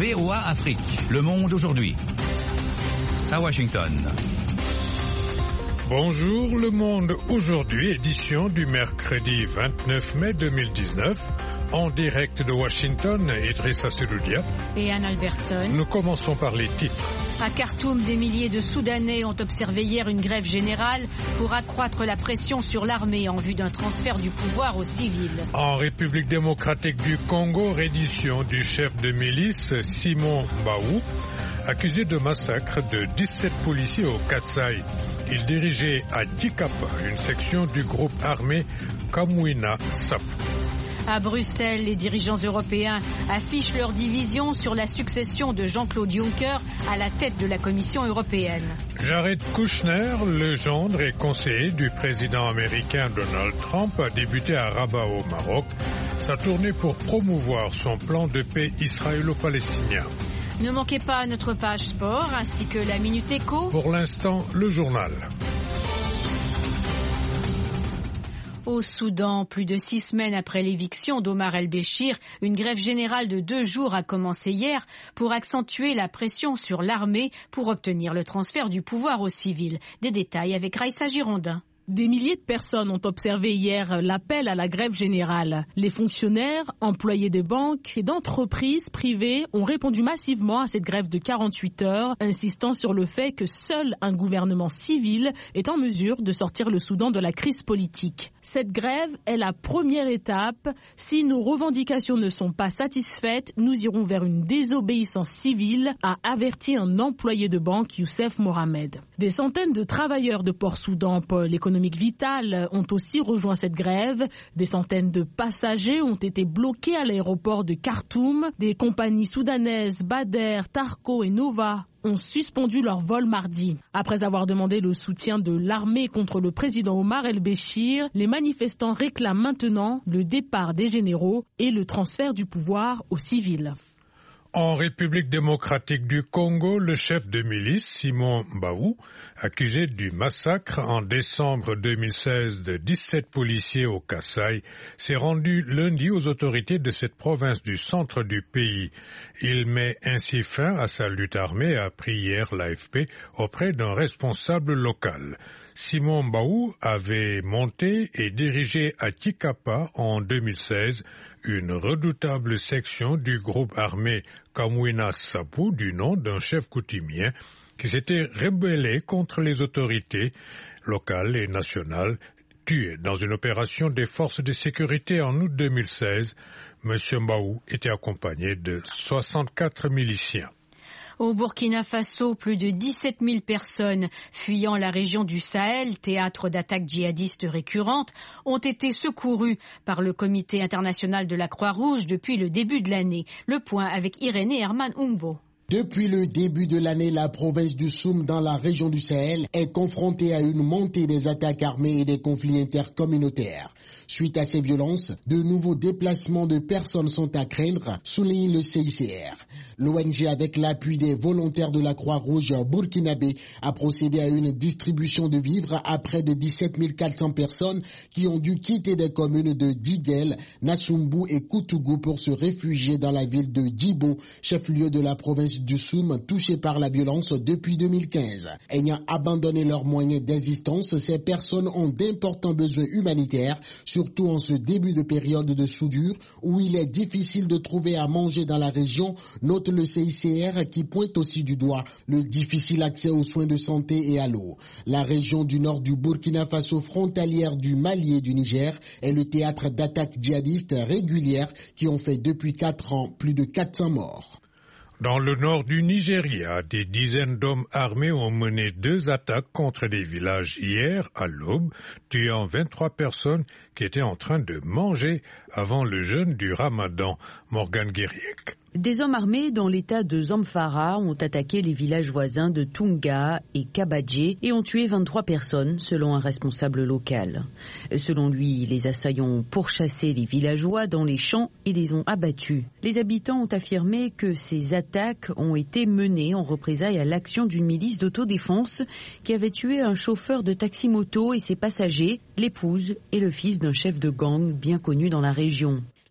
VOA Afrique. Le monde aujourd'hui. À Washington. Bonjour, Le Monde aujourd'hui, édition du mercredi 29 mai 2019. En direct de Washington, Idrissa Seloudia et Anne Albertson. Nous commençons par les titres. À Khartoum, des milliers de Soudanais ont observé hier une grève générale pour accroître la pression sur l'armée en vue d'un transfert du pouvoir aux civils. En République démocratique du Congo, reddition du chef de milice Simon Mbaou, accusé de massacre de 17 policiers au Kasaï. Il dirigeait à Dikapa une section du groupe armé Kamwina Sapu. À Bruxelles, les dirigeants européens affichent leur division sur la succession de Jean-Claude Juncker à la tête de la Commission européenne. Jared Kushner, le gendre et conseiller du président américain Donald Trump, a débuté à Rabat au Maroc sa tournée pour promouvoir son plan de paix israélo-palestinien. Ne manquez pas notre page sport ainsi que la Minute Éco. Pour l'instant, le journal. Au Soudan, plus de 6 semaines après l'éviction d'Omar el-Béchir, une grève générale de 2 jours a commencé hier pour accentuer la pression sur l'armée pour obtenir le transfert du pouvoir aux civils. Des détails avec Raïssa Girondin. Des milliers de personnes ont observé hier l'appel à la grève générale. Les fonctionnaires, employés des banques et d'entreprises privées ont répondu massivement à cette grève de 48 heures, insistant sur le fait que seul un gouvernement civil est en mesure de sortir le Soudan de la crise politique. Cette grève est la première étape. Si nos revendications ne sont pas satisfaites, nous irons vers une désobéissance civile, a averti un employé de banque, Youssef Mohamed. Des centaines de travailleurs de Port-Soudan, pôle économique vital, ont aussi rejoint cette grève. Des centaines de passagers ont été bloqués à l'aéroport de Khartoum. Des compagnies soudanaises, Bader, Tarco et Nova ont suspendu leur vol mardi. Après avoir demandé le soutien de l'armée contre le président Omar el-Béchir, les manifestants réclament maintenant le départ des généraux et le transfert du pouvoir aux civils. En République démocratique du Congo, le chef de milice, Simon Mbaou, accusé du massacre en décembre 2016 de 17 policiers au Kasaï, s'est rendu lundi aux autorités de cette province du centre du pays. Il met ainsi fin à sa lutte armée, a appris hier l'AFP auprès d'un responsable local. Simon Mbaou avait monté et dirigé à Tikapa en 2016 une redoutable section du groupe armé Kamwina Sapu du nom d'un chef coutumien qui s'était rebellé contre les autorités locales et nationales, tué dans une opération des forces de sécurité en août 2016. M. Mbaou était accompagné de 64 miliciens. Au Burkina Faso, plus de 17 000 personnes fuyant la région du Sahel, théâtre d'attaques djihadistes récurrentes, ont été secourues par le Comité international de la Croix-Rouge depuis le début de l'année. Le point avec Irénée Herman Umbo. Depuis le début de l'année, la province du Soum dans la région du Sahel est confrontée à une montée des attaques armées et des conflits intercommunautaires. Suite à ces violences, de nouveaux déplacements de personnes sont à craindre, souligne le CICR. L'ONG, avec l'appui des volontaires de la Croix-Rouge burkinabé, a procédé à une distribution de vivres à près de 17 400 personnes qui ont dû quitter des communes de Diguel, Nassumbu et Koutougou pour se réfugier dans la ville de Djibo, chef-lieu de la province du Soum, touchée par la violence depuis 2015. Ayant abandonné leurs moyens d'existence, ces personnes ont d'importants besoins humanitaires, surtout en ce début de période de soudure où il est difficile de trouver à manger dans la région, note le CICR qui pointe aussi du doigt le difficile accès aux soins de santé et à l'eau. La région du nord du Burkina Faso, frontalière du Mali et du Niger, est le théâtre d'attaques djihadistes régulières qui ont fait depuis 4 ans plus de 400 morts. Dans le nord du Nigeria, des dizaines d'hommes armés ont mené 2 attaques contre des villages hier à l'aube, tuant 23 personnes qui étaient en train de manger avant le jeûne du Ramadan. Morgane Guériec. Des hommes armés dans l'état de Zamfara ont attaqué les villages voisins de Tunga et Kabadje et ont tué 23 personnes, selon un responsable local. Selon lui, les assaillants ont pourchassé les villageois dans les champs et les ont abattus. Les habitants ont affirmé que ces attaques ont été menées en représailles à l'action d'une milice d'autodéfense qui avait tué un chauffeur de taxi-moto et ses passagers, l'épouse et le fils d'un chef de gang bien connu dans la région.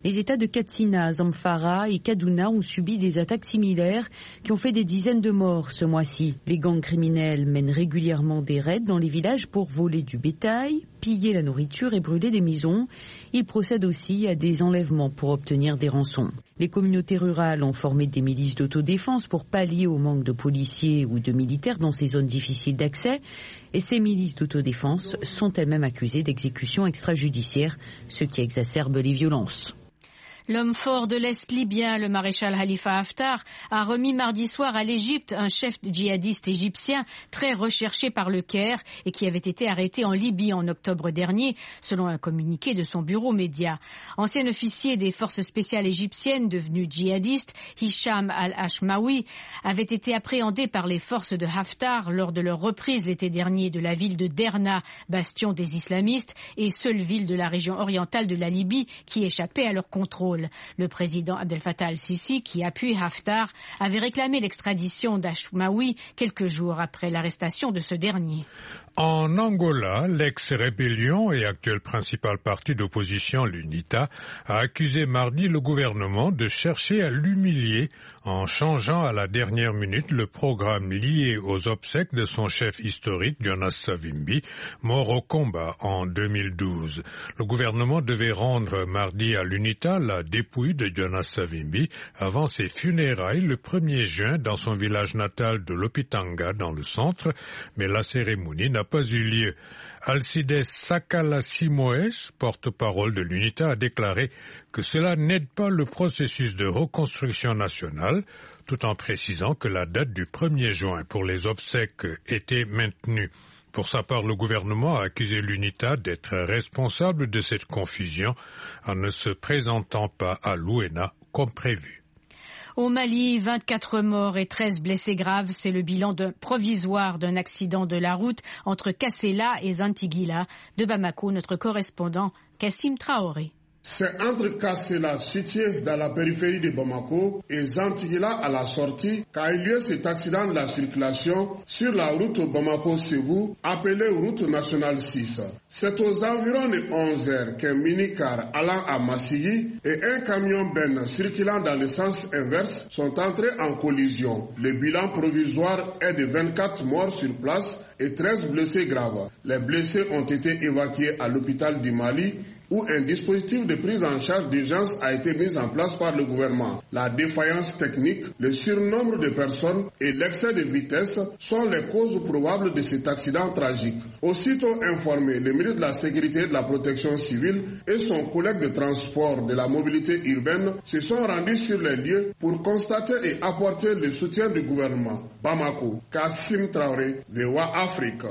Les États de Katsina, Zamfara et Kaduna ont subi des attaques similaires qui ont fait des dizaines de morts ce mois-ci. Les gangs criminels mènent régulièrement des raids dans les villages pour voler du bétail, piller la nourriture et brûler des maisons. Ils procèdent aussi à des enlèvements pour obtenir des rançons. Les communautés rurales ont formé des milices d'autodéfense pour pallier au manque de policiers ou de militaires dans ces zones difficiles d'accès. Et ces milices d'autodéfense sont elles-mêmes accusées d'exécutions extrajudiciaires, ce qui exacerbe les violences. L'homme fort de l'Est libyen, le maréchal Khalifa Haftar, a remis mardi soir à l'Égypte un chef djihadiste égyptien très recherché par le Caire et qui avait été arrêté en Libye en octobre dernier, selon un communiqué de son bureau média. Ancien officier des forces spéciales égyptiennes devenu djihadiste, Hicham al-Hashmawi, avait été appréhendé par les forces de Haftar lors de leur reprise l'été dernier de la ville de Derna, bastion des islamistes et seule ville de la région orientale de la Libye qui échappait à leur contrôle. Le président Abdel Fattah al-Sisi, qui appuie Haftar, avait réclamé l'extradition d'Hashmawi quelques jours après l'arrestation de ce dernier. En Angola, l'ex-rébellion et actuel principal parti d'opposition, l'UNITA, a accusé mardi le gouvernement de chercher à l'humilier en changeant à la dernière minute le programme lié aux obsèques de son chef historique, Jonas Savimbi, mort au combat en 2012. Le gouvernement devait rendre mardi à l'UNITA la dépouille de Jonas Savimbi avant ses funérailles le 1er juin dans son village natal de Lopitanga dans le centre, mais la cérémonie n'a pas eu lieu. Alcides Sakala-Simoes, porte-parole de l'UNITA, a déclaré que cela n'aide pas le processus de reconstruction nationale, tout en précisant que la date du 1er juin pour les obsèques était maintenue. Pour sa part, le gouvernement a accusé l'UNITA d'être responsable de cette confusion en ne se présentant pas à l'UENA comme prévu. Au Mali, 24 morts et 13 blessés graves, c'est le bilan provisoire d'un accident de la route entre Kassela et Zantigila. De Bamako, notre correspondant Kassim Traoré. C'est entre Kassela, situé dans la périphérie de Bamako, et Zantigila à la sortie qu'a eu lieu cet accident de la circulation sur la route Bamako-Ségou, appelée route nationale 6. C'est aux environs de 11 heures qu'un mini-car allant à Massigui et un camion Ben circulant dans le sens inverse sont entrés en collision. Le bilan provisoire est de 24 morts sur place et 13 blessés graves. Les blessés ont été évacués à l'hôpital du Mali, où un dispositif de prise en charge d'urgence a été mis en place par le gouvernement. La défaillance technique, le surnombre de personnes et l'excès de vitesse sont les causes probables de cet accident tragique. Aussitôt informé, le ministre de la Sécurité et de la Protection civile et son collègue de transport de la mobilité urbaine se sont rendus sur les lieux pour constater et apporter le soutien du gouvernement. Bamako, Kassim Traoré, VOA Afrique.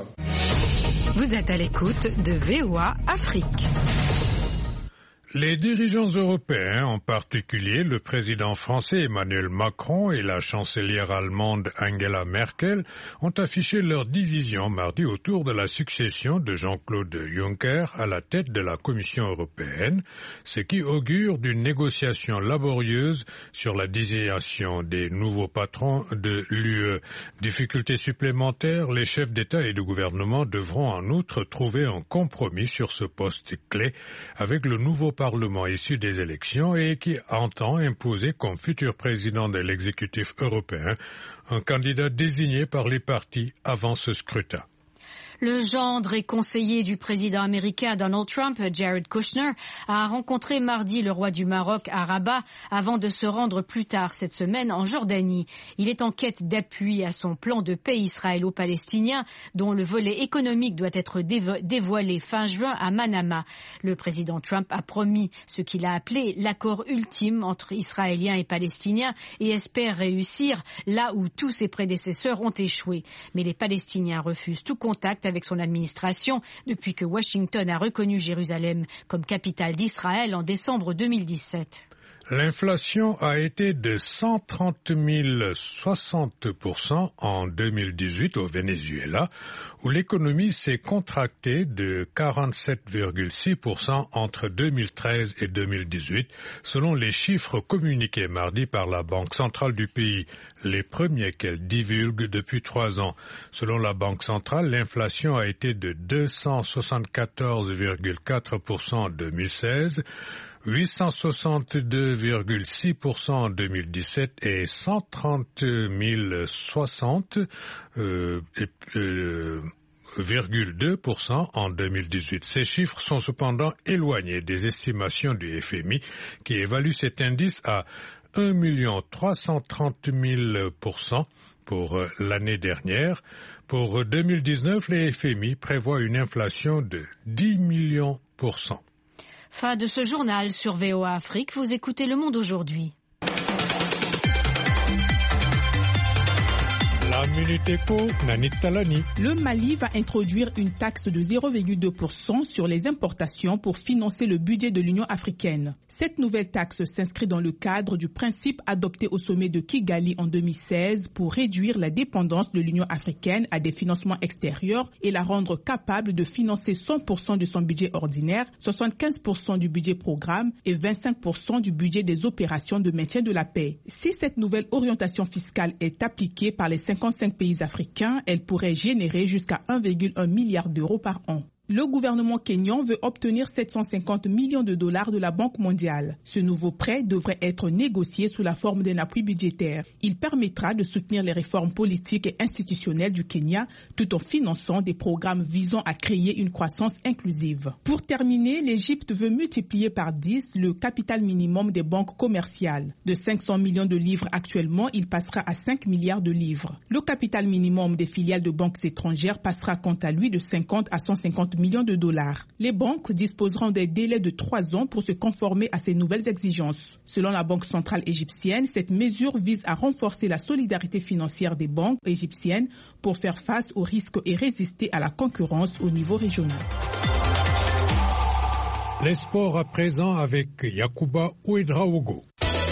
Vous êtes à l'écoute de VOA Afrique. Les dirigeants européens, en particulier le président français Emmanuel Macron et la chancelière allemande Angela Merkel, ont affiché leur division mardi autour de la succession de Jean-Claude Juncker à la tête de la Commission européenne, ce qui augure d'une négociation laborieuse sur la désignation des nouveaux patrons de l'UE. Difficultés supplémentaires, les chefs d'État et de gouvernement devront en outre trouver un compromis sur ce poste clé avec le nouveau Parlement issu des élections et qui entend imposer comme futur président de l'exécutif européen un candidat désigné par les partis avant ce scrutin. Le gendre et conseiller du président américain Donald Trump, Jared Kushner, a rencontré mardi le roi du Maroc à Rabat avant de se rendre plus tard cette semaine en Jordanie. Il est en quête d'appui à son plan de paix israélo-palestinien dont le volet économique doit être dévoilé fin juin à Manama. Le président Trump a promis ce qu'il a appelé l'accord ultime entre Israéliens et Palestiniens et espère réussir là où tous ses prédécesseurs ont échoué. Mais les Palestiniens refusent tout contact avec son administration depuis que Washington a reconnu Jérusalem comme capitale d'Israël en décembre 2017. L'inflation a été de 130,60% en 2018 au Venezuela, où l'économie s'est contractée de 47,6% entre 2013 et 2018, selon les chiffres communiqués mardi par la Banque centrale du pays, les premiers qu'elle divulgue depuis 3 ans. Selon la Banque centrale, l'inflation a été de 274,4% en 2016, 862,6% en 2017 et 130 060 0,2% en 2018. Ces chiffres sont cependant éloignés des estimations du FMI qui évalue cet indice à 1 330 000% pour l'année dernière. Pour 2019, les FMI prévoient une inflation de 10 millions %. Fin de ce journal sur VOA Afrique. Vous écoutez Le Monde aujourd'hui. La Minute Éco, Nanit Talani. Le Mali va introduire une taxe de 0,2% sur les importations pour financer le budget de l'Union africaine. Cette nouvelle taxe s'inscrit dans le cadre du principe adopté au sommet de Kigali en 2016 pour réduire la dépendance de l'Union africaine à des financements extérieurs et la rendre capable de financer 100% de son budget ordinaire, 75% du budget programme et 25% du budget des opérations de maintien de la paix. Si cette nouvelle orientation fiscale est appliquée par les 55 pays africains, elle pourrait générer jusqu'à 1,1 milliard d'euros par an. Le gouvernement kényan veut obtenir 750 millions de dollars de la Banque mondiale. Ce nouveau prêt devrait être négocié sous la forme d'un appui budgétaire. Il permettra de soutenir les réformes politiques et institutionnelles du Kenya tout en finançant des programmes visant à créer une croissance inclusive. Pour terminer, l'Égypte veut multiplier par 10 le capital minimum des banques commerciales. De 500 millions de livres actuellement, il passera à 5 milliards de livres. Le capital minimum des filiales de banques étrangères passera quant à lui de 50 à 150 millions de dollars. Les banques disposeront des délais de 3 ans pour se conformer à ces nouvelles exigences. Selon la Banque centrale égyptienne, cette mesure vise à renforcer la solidarité financière des banques égyptiennes pour faire face aux risques et résister à la concurrence au niveau régional. Les sports à présent avec Yacouba Ouedraogo.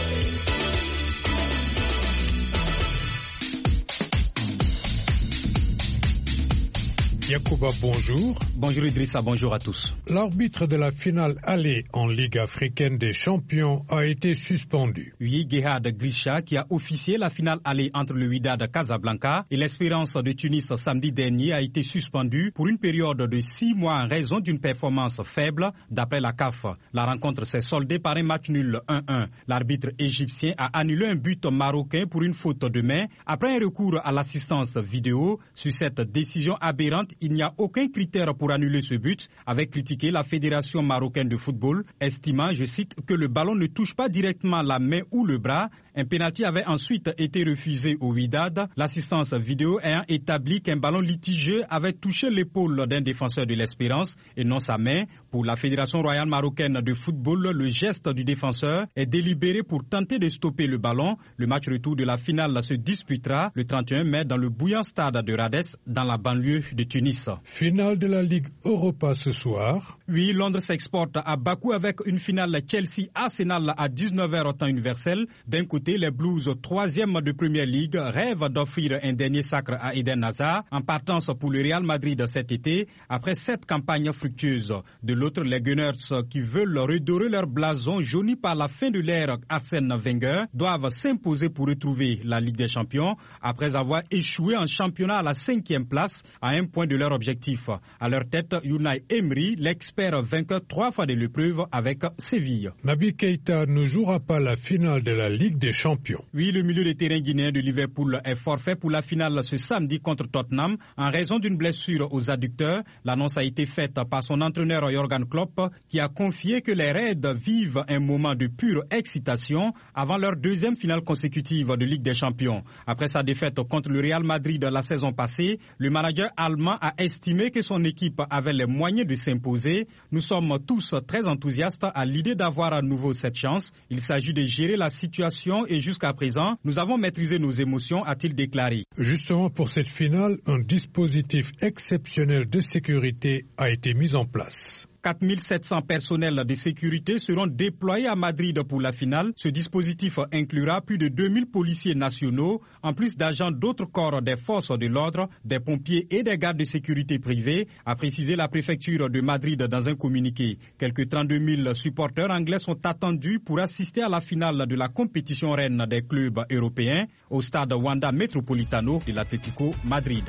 Yacouba, bonjour. Bonjour Idrissa, bonjour à tous. L'arbitre de la finale aller en Ligue africaine des champions a été suspendu. Oui, Gehad Grisha qui a officié la finale aller entre le Wydad Casablanca et l'Espérance de Tunis samedi dernier a été suspendu pour une période de 6 mois en raison d'une performance faible d'après la CAF. La rencontre s'est soldée par un match nul 1-1. L'arbitre égyptien a annulé un but marocain pour une faute de main après un recours à l'assistance vidéo. Sur cette décision aberrante, il n'y a aucun critère pour annuler ce but, avait critiqué la Fédération marocaine de football, estimant, je cite, que le ballon ne touche pas directement la main ou le bras. Un pénalty avait ensuite été refusé au Wydad, l'assistance vidéo ayant établi qu'un ballon litigieux avait touché l'épaule d'un défenseur de l'Espérance et non sa main. Pour la Fédération royale marocaine de football, le geste du défenseur est délibéré pour tenter de stopper le ballon. Le match retour de la finale se disputera le 31 mai dans le bouillant stade de Rades, dans la banlieue de Tunis. Finale de la Ligue Europa ce soir. Oui, Londres s'exporte à Bakou avec une finale Chelsea-Arsenal à 19h temps universel. D'un côté, les Blues, 3e de Premier League, rêvent d'offrir un dernier sacre à Eden Hazard en partance pour le Real Madrid cet été après 7 campagnes fructueuses. De l'autre, les Gunners qui veulent redorer leur blason jauni par la fin de l'ère Arsène Wenger doivent s'imposer pour retrouver la Ligue des Champions après avoir échoué en championnat à la 5e place à un point de leur objectif. À leur tête, Unai Emery, l'expert vainqueur 3 fois de l'épreuve avec Séville. Naby Keïta ne jouera pas la finale de la Ligue des Champions. Oui, le milieu de terrain guinéen de Liverpool est forfait pour la finale ce samedi contre Tottenham en raison d'une blessure aux adducteurs. L'annonce a été faite par son entraîneur Jürgen Klopp qui a confié que les Reds vivent un moment de pure excitation avant leur 2e finale consécutive de Ligue des Champions. Après sa défaite contre le Real Madrid la saison passée, le manager allemand a estimé que son équipe avait les moyens de s'imposer. Nous sommes tous très enthousiastes à l'idée d'avoir à nouveau cette chance. Il s'agit de gérer la situation et jusqu'à présent, nous avons maîtrisé nos émotions, a-t-il déclaré. Justement pour cette finale, un dispositif exceptionnel de sécurité a été mis en place. 4700 personnels de sécurité seront déployés à Madrid pour la finale. Ce dispositif inclura plus de 2000 policiers nationaux, en plus d'agents d'autres corps des forces de l'ordre, des pompiers et des gardes de sécurité privés, a précisé la préfecture de Madrid dans un communiqué. Quelques 32 000 supporters anglais sont attendus pour assister à la finale de la compétition reine des clubs européens au stade Wanda Metropolitano de l'Atlético Madrid.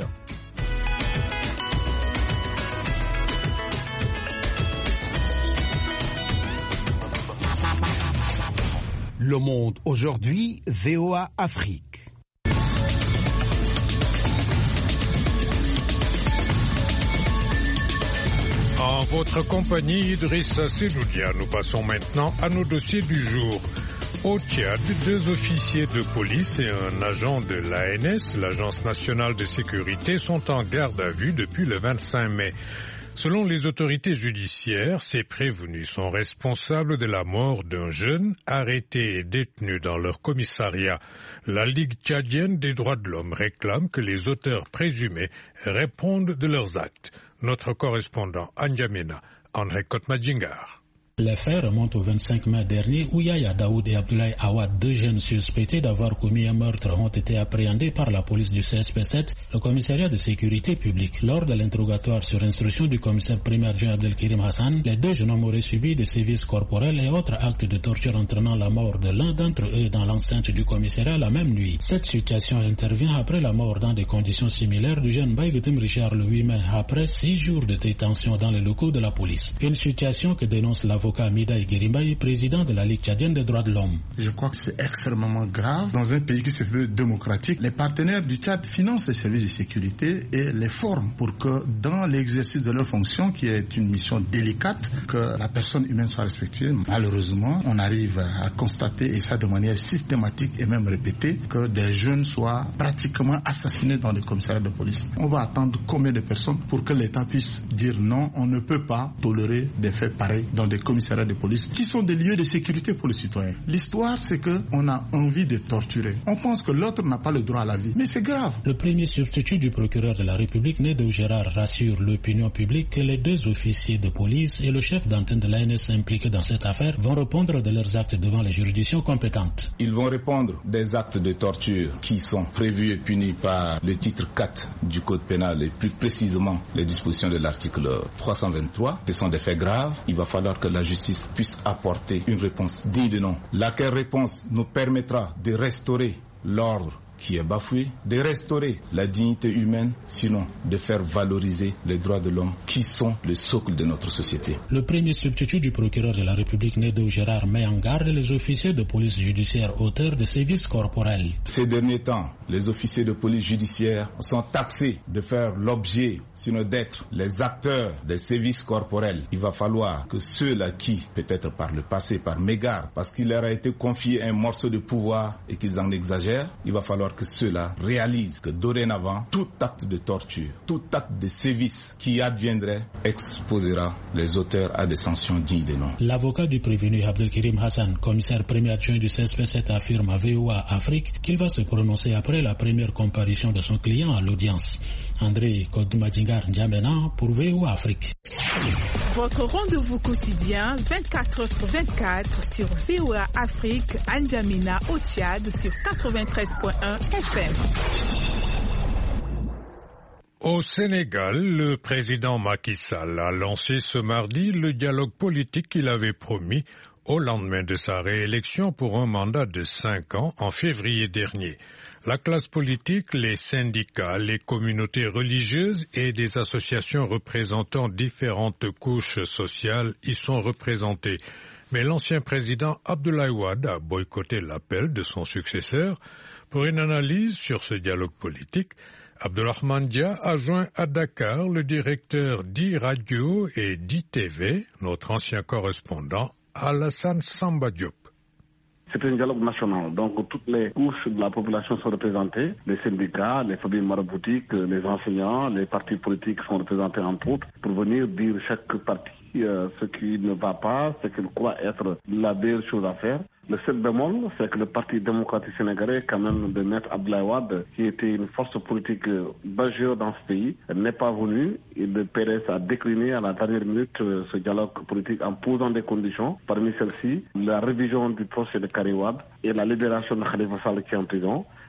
Le Monde aujourd'hui, VOA Afrique. En votre compagnie, Idrissa Sedoudia, nous passons maintenant à nos dossiers du jour. Au Tchad, 2 officiers de police et un agent de l'ANS, l'Agence nationale de sécurité, sont en garde à vue depuis le 25 mai. Selon les autorités judiciaires, ces prévenus sont responsables de la mort d'un jeune arrêté et détenu dans leur commissariat. La Ligue tchadienne des droits de l'homme réclame que les auteurs présumés répondent de leurs actes. Notre correspondant à N'Djamena en récolte Madjingar. Les faits remontent au 25 mai dernier où Yaya Daoud et Abdoulaye Awad, 2 jeunes suspectés d'avoir commis un meurtre, ont été appréhendés par la police du CSP7, le commissariat de sécurité publique. Lors de l'interrogatoire sur instruction du commissaire premier adjoint Abdelkirim Hassan, les 2 jeunes hommes auraient subi des sévices corporels et autres actes de torture entraînant la mort de l'un d'entre eux dans l'enceinte du commissariat la même nuit. Cette situation intervient après la mort dans des conditions similaires du jeune Baïgetim Richard le 8 mai, après 6 jours de détention dans les locaux de la police. Une situation que dénonce l'avocat Mida Igirimbaï, président de la Ligue tchadienne des droits de l'homme. Je crois que c'est extrêmement grave. Dans un pays qui se veut démocratique, les partenaires du Tchad financent les services de sécurité et les forment pour que dans l'exercice de leur fonction, qui est une mission délicate, que la personne humaine soit respectée. Malheureusement, on arrive à constater, et ça de manière systématique et même répétée, que des jeunes soient pratiquement assassinés dans les commissariats de police. On va attendre combien de personnes pour que l'État puisse dire non, on ne peut pas tolérer des faits pareils dans des commissariats de police qui sont des lieux de sécurité pour les citoyens. L'histoire, c'est qu'on a envie de torturer. On pense que l'autre n'a pas le droit à la vie. Mais c'est grave. Le premier substitut du procureur de la République, Nédou Gérard, rassure l'opinion publique que les 2 officiers de police et le chef d'antenne de l'ANS impliqués dans cette affaire vont répondre de leurs actes devant les juridictions compétentes. Ils vont répondre des actes de torture qui sont prévus et punis par le titre 4 du Code pénal et plus précisément les dispositions de l'article 323. Ce sont des faits graves. Il va falloir que la justice puisse apporter une réponse digne de nom. Laquelle réponse nous permettra de restaurer l'ordre qui est bafoué, de restaurer la dignité humaine, sinon de faire valoriser les droits de l'homme qui sont le socle de notre société. Le premier substitut du procureur de la République, Nédou Gérard, met en garde les officiers de police judiciaire auteurs de sévices corporels. Ces derniers temps, les officiers de police judiciaire sont taxés de faire l'objet, sinon d'être les acteurs des sévices corporels. Il va falloir que ceux-là qui, peut-être par le passé, par mégarde, parce qu'il leur a été confié un morceau de pouvoir et qu'ils en exagèrent, il va falloir que ceux-là réalisent que dorénavant, tout acte de torture, tout acte de sévice qui adviendrait exposera les auteurs à des sanctions dignes de nom. L'avocat du prévenu Abdelkirim Hassan, commissaire premier adjoint du CSP7, affirme à VOA Afrique qu'il va se prononcer après la première comparution de son client à l'audience. André Kodoumadjingar N'Djamena pour VOA Afrique. Votre rendez-vous quotidien 24h/24 sur VOA Afrique, N'Djamena au Tchad sur 93.1 FM. Au Sénégal, le président Macky Sall a lancé ce mardi le dialogue politique qu'il avait promis au lendemain de sa réélection pour un mandat de 5 ans en février dernier. La classe politique, les syndicats, les communautés religieuses et des associations représentant différentes couches sociales y sont représentés. Mais l'ancien président Abdoulaye Wade a boycotté l'appel de son successeur. Pour une analyse sur ce dialogue politique, Abdourahmane Dia a joint à Dakar le directeur d'I-Radio et d'I-TV, notre ancien correspondant Alassane Samba Diop. C'est un dialogue national, donc toutes les couches de la population sont représentées, les syndicats, les familles maraboutiques, les enseignants, les partis politiques sont représentés entre autres, pour venir dire chaque parti ce qui ne va pas, ce qu'il croit être la meilleure chose à faire. Le seul bémol, c'est que le Parti démocratique sénégalais, quand même, de Maître Abdoulaye Wade, qui était une force politique majeure dans ce pays, n'est pas venu. Et le PDS a décliné à la dernière minute ce dialogue politique en posant des conditions. Parmi celles-ci, la révision du procès de Karim Wade et la libération de Khalifa Sall qui est en prison.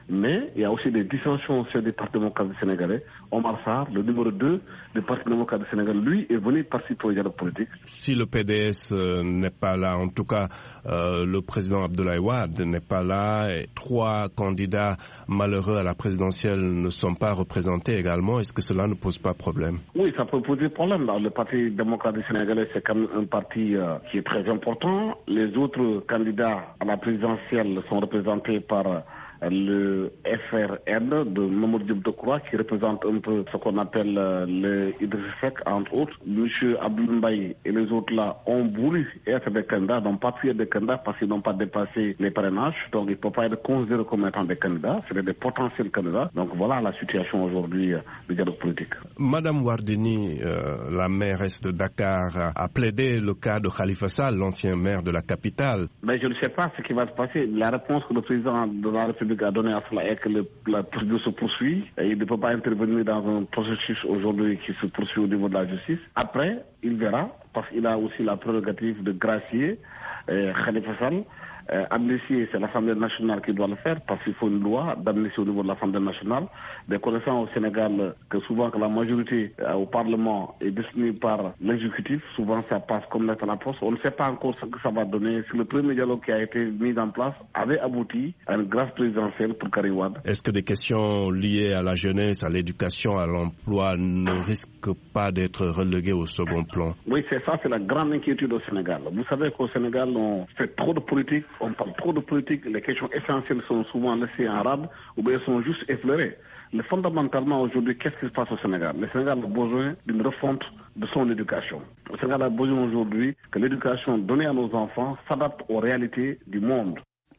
Mais il y a aussi des dissensions au sein du Parti démocrate sénégalais. Omar Sarr, le numéro 2 du Parti démocrate sénégalais, lui est venu participer au dialogue politique. Si le PDS n'est pas là, en tout cas le président Abdoulaye Wade n'est pas là, et 3 candidats malheureux à la présidentielle ne sont pas représentés également, est-ce que cela ne pose pas problème? Oui, ça peut poser problème. Le Parti démocrate sénégalais, c'est quand même un parti qui est très important. Les autres candidats à la présidentielle sont représentés par le FRN de Mamadou Diop Decroix, qui représente un peu ce qu'on appelle le Idriss Seck, entre autres. Monsieur Abdoul Mbaye et les autres là ont voulu être des candidats, n'ont pas pu être des candidats parce qu'ils n'ont pas dépassé les parrainages. Donc ils ne peuvent pas être considérés comme étant des candidats, c'est des potentiels candidats. Donc voilà la situation aujourd'hui du dialogue politique. Madame Wardini, la mairesse de Dakar, a plaidé le cas de Khalifa Sall, l'ancien maire de la capitale. Mais je ne sais pas ce qui va se passer. La réponse que le président de la République a donné à cela est que la procédure se poursuit et il ne peut pas intervenir dans un processus aujourd'hui qui se poursuit au niveau de la justice. Après, il verra, parce qu'il a aussi la prérogative de gracier Khalifa Sall. Amnistie, c'est l'Assemblée nationale qui doit le faire parce qu'il faut une loi d'amnistie au niveau de l'Assemblée nationale. Des connaissants au Sénégal que souvent que la majorité au Parlement est détenue par l'exécutif, souvent ça passe comme lettre à la poste. On ne sait pas encore ce que ça va donner. Si le premier dialogue qui a été mis en place avait abouti à une grâce présidentielle pour Karim Wade. Est-ce que des questions liées à la jeunesse, à l'éducation, à l'emploi ne risquent pas d'être reléguées au second plan? Oui, c'est ça, c'est la grande inquiétude au Sénégal. Vous savez qu'au Sénégal, on fait trop de politique. On parle trop de politique, les questions essentielles sont souvent laissées en rade ou bien sont juste effleurées. Mais fondamentalement aujourd'hui, qu'est-ce qui se passe au Sénégal? Le Sénégal a besoin d'une refonte de son éducation. Le Sénégal a besoin aujourd'hui que l'éducation donnée à nos enfants s'adapte aux réalités du monde.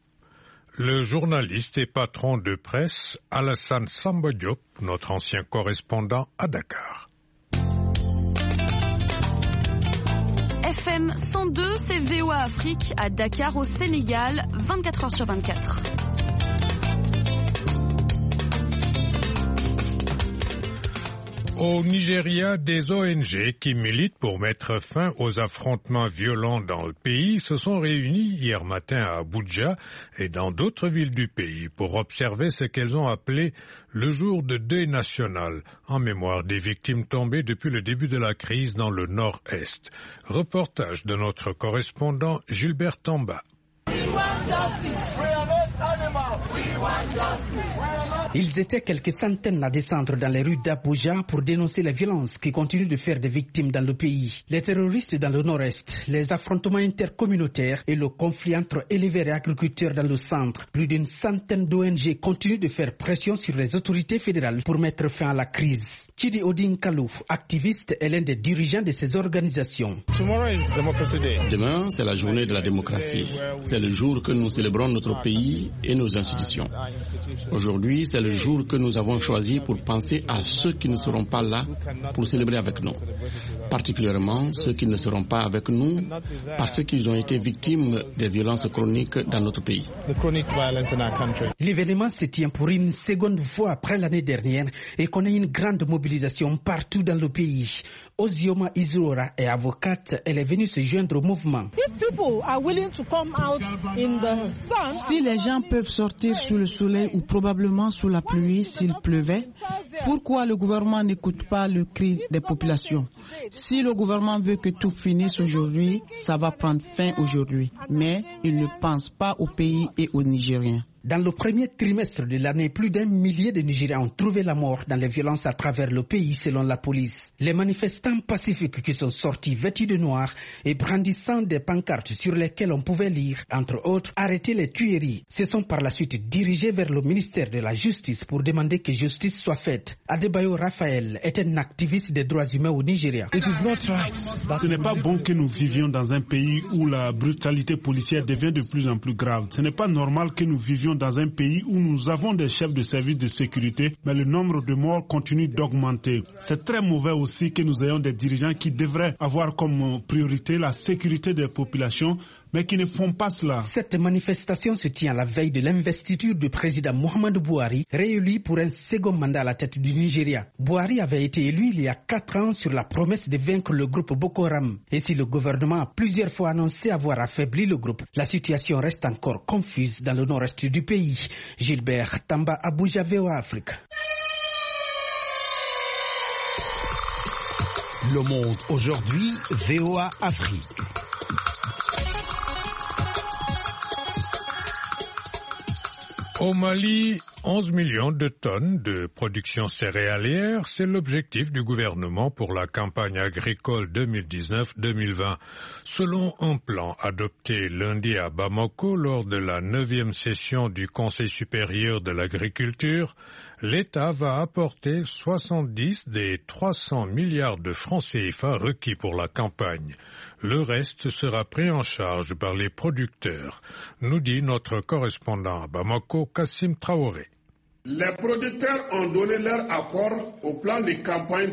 Le journaliste et patron de presse Alassane Samba Diop, notre ancien correspondant à Dakar. FM 102, c'est VOA Afrique à Dakar au Sénégal, 24 heures sur 24. Au Nigeria, des ONG qui militent pour mettre fin aux affrontements violents dans le pays se sont réunis hier matin à Abuja et dans d'autres villes du pays pour observer ce qu'elles ont appelé le jour de deuil national en mémoire des victimes tombées depuis le début de la crise dans le nord-est. Reportage de notre correspondant Gilbert Tamba. Ils étaient quelques centaines à descendre dans les rues d'Abuja pour dénoncer les violences qui continuent de faire des victimes dans le pays. Les terroristes dans le nord-est, les affrontements intercommunautaires et le conflit entre éleveurs et agriculteurs dans le centre. Plus d'une centaine d'ONG continuent de faire pression sur les autorités fédérales pour mettre fin à la crise. Chidi Odin Kalou, activiste, est l'un des dirigeants de ces organisations. Demain, c'est la journée de la démocratie. C'est le jour que nous célébrons notre pays et nos institutions. Aujourd'hui, c'est le jour que nous avons choisi pour penser à ceux qui ne seront pas là pour célébrer avec nous. Particulièrement ceux qui ne seront pas avec nous parce qu'ils ont été victimes des violences chroniques dans notre pays. L'événement se tient pour une seconde fois après l'année dernière et connaît une grande mobilisation partout dans le pays. Ozioma Izura est avocate, elle est venue se joindre au mouvement. Si les gens peuvent sortir sous le soleil ou probablement sous la pluie s'il pleuvait, pourquoi le gouvernement n'écoute pas le cri des populations? Si le gouvernement veut que tout finisse aujourd'hui, ça va prendre fin aujourd'hui. Mais il ne pense pas au pays et aux Nigériens. Dans le premier trimestre de l'année, plus d'1 millier de Nigériens ont trouvé la mort dans les violences à travers le pays selon la police. Les manifestants pacifiques qui sont sortis vêtus de noir et brandissant des pancartes sur lesquelles on pouvait lire, entre autres, arrêter les tueries, se sont par la suite dirigés vers le ministère de la Justice pour demander que justice soit faite. Adebayo Raphaël est un activiste des droits humains au Nigeria. Ce n'est pas bon que nous vivions dans un pays où la brutalité policière devient de plus en plus grave. Ce n'est pas normal que nous vivions dans un pays où nous avons des chefs de services de sécurité, mais le nombre de morts continue d'augmenter. C'est très mauvais aussi que nous ayons des dirigeants qui devraient avoir comme priorité la sécurité des populations, mais qui ne font pas cela. Cette manifestation se tient à la veille de l'investiture du président Muhammadu Buhari, réélu pour un second mandat à la tête du Nigeria. Buhari avait été élu il y a 4 ans sur la promesse de vaincre le groupe Boko Haram. Et si le gouvernement a plusieurs fois annoncé avoir affaibli le groupe, la situation reste encore confuse dans le nord-est du pays. Gilbert Tamba, Abuja, VOA Afrique. Le monde aujourd'hui, VOA Afrique. Au Mali, 11 millions de tonnes de production céréalière, c'est l'objectif du gouvernement pour la campagne agricole 2019-2020. Selon un plan adopté lundi à Bamako lors de la 9e session du Conseil supérieur de l'agriculture, l'État va apporter 70 des 300 milliards de francs CFA requis pour la campagne. Le reste sera pris en charge par les producteurs, nous dit notre correspondant à Bamako, Kassim Traoré. Les producteurs ont donné leur accord au plan de campagne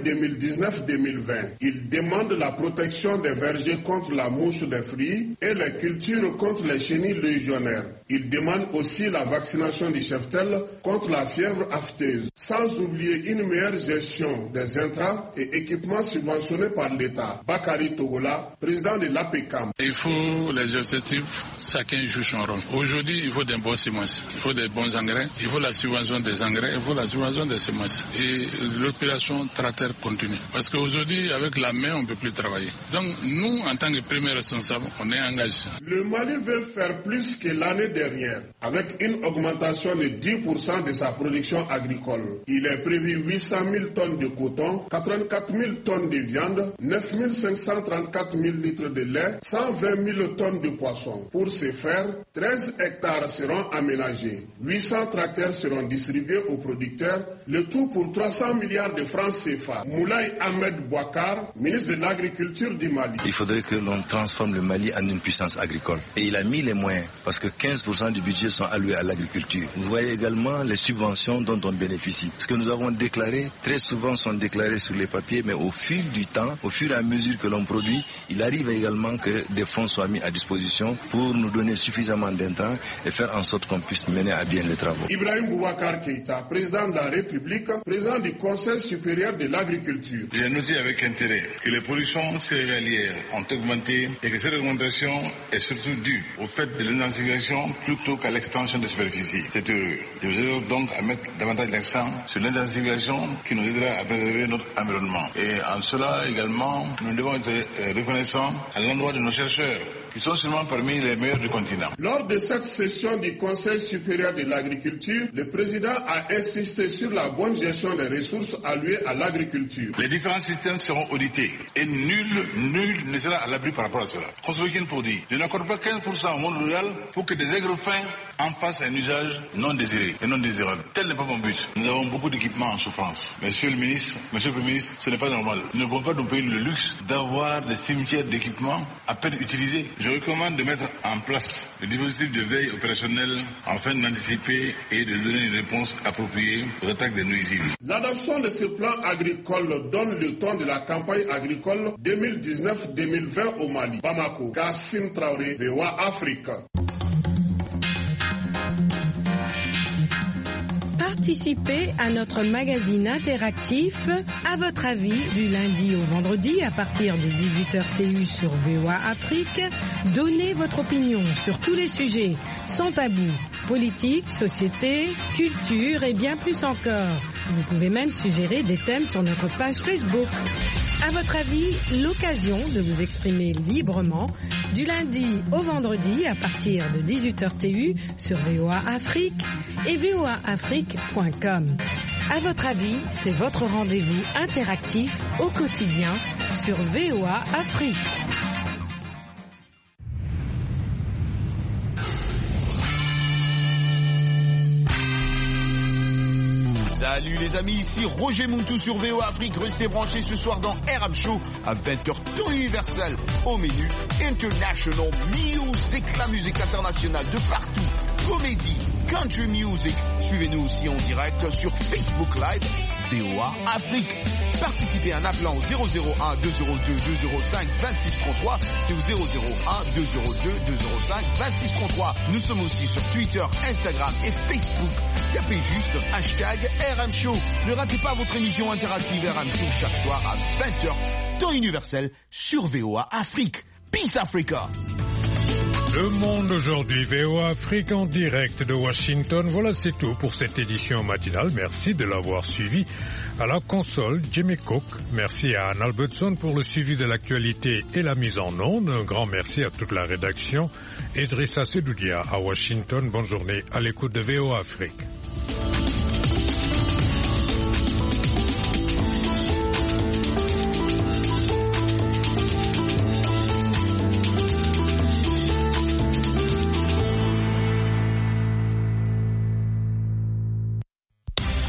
2019-2020. Ils demandent la protection des vergers contre la mouche des fruits et les cultures contre les chenilles légionnaires. Ils demandent aussi la vaccination du cheptel contre la fièvre afteuse, sans oublier une meilleure gestion des intrants et équipements subventionnés par l'État. Bakary Togola, président de l'APECAM. Il faut les objectifs, chacun joue son rôle. Aujourd'hui, il faut des bons semences, il faut des bons engrais, il faut la subvention des engrais, il faut la subvention des semences. Et l'opération tracteur continue. Parce qu'aujourd'hui, avec la main, on ne peut plus travailler. Donc, nous, en tant que premiers responsables, on est engagés. Le Mali veut faire plus que l'année dernière, avec une augmentation de 10% de sa production agricole. Il est prévu 800 000 tonnes de coton, 84 000 tonnes de viande, 9 534 000 litres de lait, 120 000 tonnes de poissons. Pour ce faire, 13 hectares seront aménagés. 800 tracteurs seront distribués aux producteurs, le tout pour 300 milliards de francs CFA. Moulay Ahmed Bouakar, ministre de l'Agriculture du Mali. Il faudrait que l'on transforme le Mali en une puissance agricole. Et il a mis les moyens, parce que 15% du budget sont alloués à l'agriculture. Vous voyez également les subventions dont on bénéficie. Ce que nous avons déclaré, très souvent sont déclarés sur les papiers, mais au fil du temps, au fur et à mesure que l'on produit, il arrive également que des fonds soient mis à disposition pour nous donner suffisamment d'intrants et faire en sorte qu'on puisse mener à bien les travaux. Ibrahim Boubacar Keïta, président de la République, président du Conseil supérieur de l'agriculture. J'ai noté avec intérêt que les productions céréalières ont augmenté et que cette augmentation est surtout due au fait de l'intensification plutôt qu'à l'extension de superficie. C'est heureux. Je vous invite donc à mettre davantage l'accent sur l'intensification qui nous aidera à préserver notre environnement. Et en cela également, nous devons être reconnaissants à l'endroit de nos chercheurs, qui sont seulement parmi les meilleurs du continent. Lors de cette session du Conseil supérieur de l'agriculture, le président a insisté sur la bonne gestion des ressources allouées à l'agriculture. Les différents systèmes seront audités et nul ne sera à l'abri par rapport à cela. Conseil pour dire, je n'accorde pas 15% au monde rural pour que des aigres fins en fassent un usage non désiré et non désirable. Tel n'est pas mon but. Nous avons beaucoup d'équipements en souffrance. Monsieur le ministre, monsieur le Premier ministre, ce n'est pas normal. Nous ne pouvons pas nous payer le luxe d'avoir des cimetières d'équipements à peine utilisés. Je recommande de mettre en place le dispositif de veille opérationnelle afin d'anticiper et de donner une réponse appropriée aux attaques des nuisibles. L'adoption de ce plan agricole donne le ton de la campagne agricole 2019-2020 au Mali. Bamako, Kassim Traoré, VOA Afrique. Participez à notre magazine interactif À votre avis du lundi au vendredi à partir de 18h TU sur VOA Afrique. Donnez votre opinion sur tous les sujets sans tabou, politique, société, culture et bien plus encore. Vous pouvez même suggérer des thèmes sur notre page Facebook. À votre avis, l'occasion de vous exprimer librement du lundi au vendredi à partir de 18h TU sur VOA Afrique et voaafrique.com. À votre avis, c'est votre rendez-vous interactif au quotidien sur VOA Afrique. Salut les amis, ici Roger Muntou sur VOA Afrique. Restez branchés ce soir dans Arab Show à 20h temps universel. Au menu International Music, la musique internationale de partout. Comédie, country music. Suivez-nous aussi en direct sur Facebook Live VOA Afrique. Participez en appelant au 001 202 205 2633. C'est au 001 202 205 2633. Nous sommes aussi sur Twitter, Instagram et Facebook. Tapez juste #RM Show. Ne ratez pas votre émission interactive RM Show chaque soir à 20h, temps universel sur VOA Afrique. Peace Africa. Le Monde aujourd'hui, VOA Afrique en direct de Washington. Voilà, c'est tout pour cette édition matinale. Merci de l'avoir suivi. À la console, Jimmy Cook. Merci à Anne Albertson pour le suivi de l'actualité et la mise en onde. Un grand merci à toute la rédaction. Idrissa Sedoudia à Washington. Bonne journée à l'écoute de VOA Afrique.